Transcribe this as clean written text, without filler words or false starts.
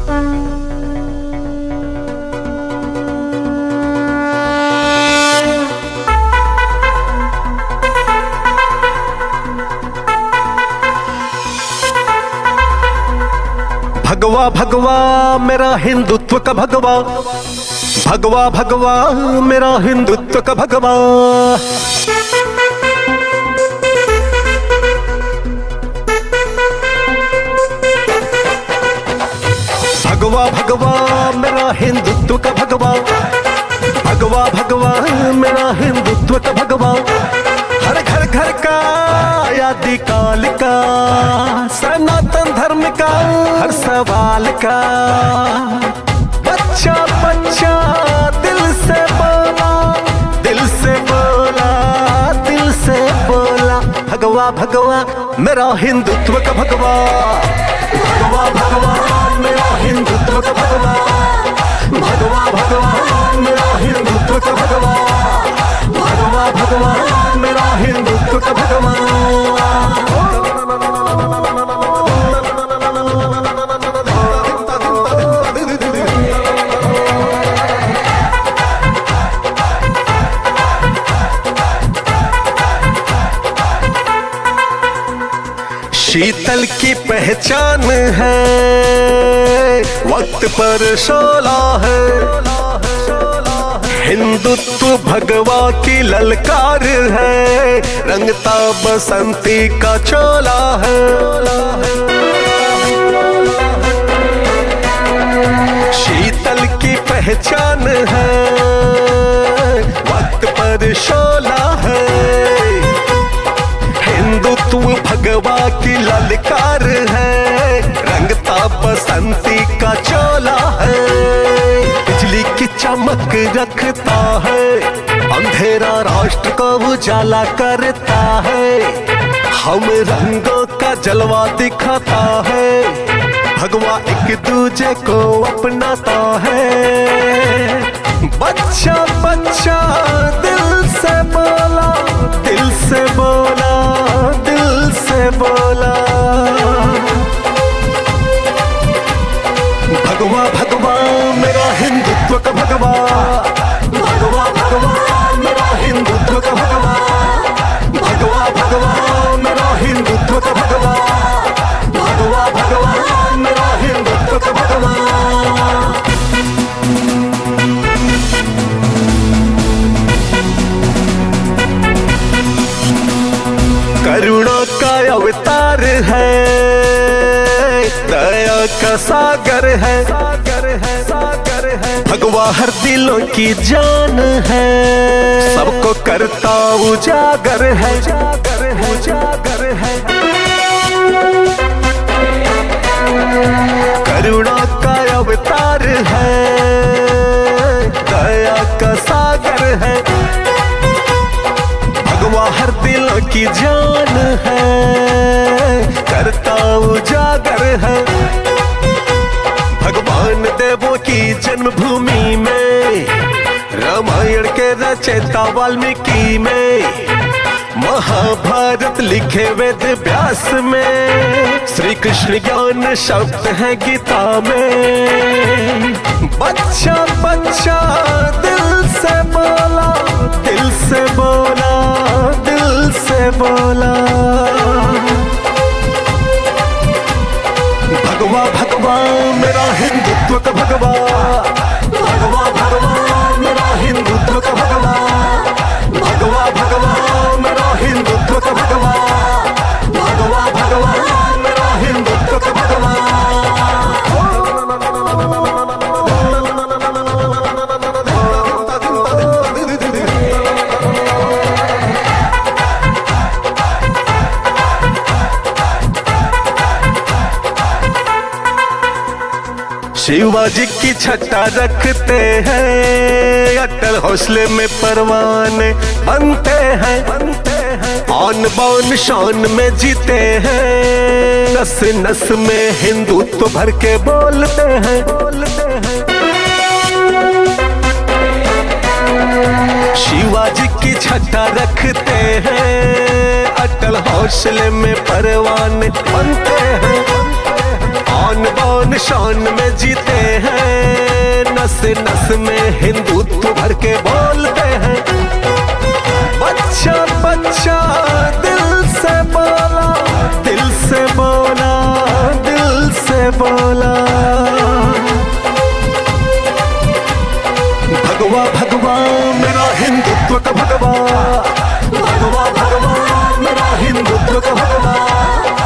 भगवा भगवा मेरा हिंदुत्व का भगवा, भगवा भगवा मेरा हिंदुत्व का भगवा। भगवा भगवा मेरा हिंदुत्व का भगवा, भगवा भगवा मेरा हिंदुत्व का भगवा। हर घर घर का आदि काल का, सनातन धर्म का हर सवाल का। बच्चा बच्चा दिल से बोला, दिल से बोला, दिल से बोला। भगवा भगवा मेरा हिंदुत्व का भगवा, भगवा भगवा मेरा हिंदुत्व का भगवा। भगवा भगवा मेरा हिंदुत्व का भगवा, भगवा भगवा मेरा हिंदुत्व का भगवा। शीतल की पहचान है, वक्त पर शोला है। हिंदुत्व भगवा की ललकार है, रंगता बसंती का चोला है। शीतल की पहचान है, वक्त पर शोला है। हिंदुत्व भगवा की ललकार है, रंगता बसंती का चोला है। बिजली की चमक रखता है, अंधेरा राष्ट्र को उजाला करता है। हम रंगों का जलवा दिखाता है, भगवा एक दूजे को अपनाता है। बच्चा बच्चा दिल से बोला, दिल से बोला, दिल से बोला। भगवा भगवा मेरा हिंदुत्व का भगवा, भगवा भगवा मेरा हिंदुत्व का भगवा। भगवा भगवा मेरा हिंदुत्व का भगवा, भगवा भगवा मेरा हिंदुत्व का भगवा। करुणा का अवतार है, दया का सागर है, सागर है, सागर है। भगवा हर दिलों की जान है, सबको करता उजागर है, उजागर है, उजागर है। करुणा का अवतार है, दया का सागर है। भगवा हर दिल की जान है, करता उजागर है। भगवान देवों की जन्मभूमि में, रामायण के रचयिता वाल्मीकि में, महाभारत लिखे वेद व्यास में, श्री कृष्ण ज्ञान शब्द है गीता में। बच्चा बच्चा दिल से बोला, दिल से बोला, दिल से बोला। भगवा भगवा मेरा हिंदुत्व का भगवा, भगवा भगवा मेरा हिंदुत्व का भगवा। भगवा भगवा मेरा हिंदुत्व का भगवा, भगवा भगवा मेरा हिंदुत्व का भगवा। शिवाजी की छटा रखते हैं, अटल हौसले में परवाने बनते हैं, बनते हैं। आन बान शान में जीते हैं, नस नस में हिंदुत्व भर के बोलते हैं, बोलते हैं। शिवाजी की छटा रखते हैं, अटल हौसले में परवाने बनते हैं। आन बान शान में जीते हैं, नस नस में हिंदुत्व भर के बोलते हैं। बच्चा बच्चा दिल से बोला, दिल से बोला, दिल से बोला। भगवा भगवा मेरा हिंदुत्व का भगवा, भगवा भगवा मेरा हिंदुत्व का भगवा।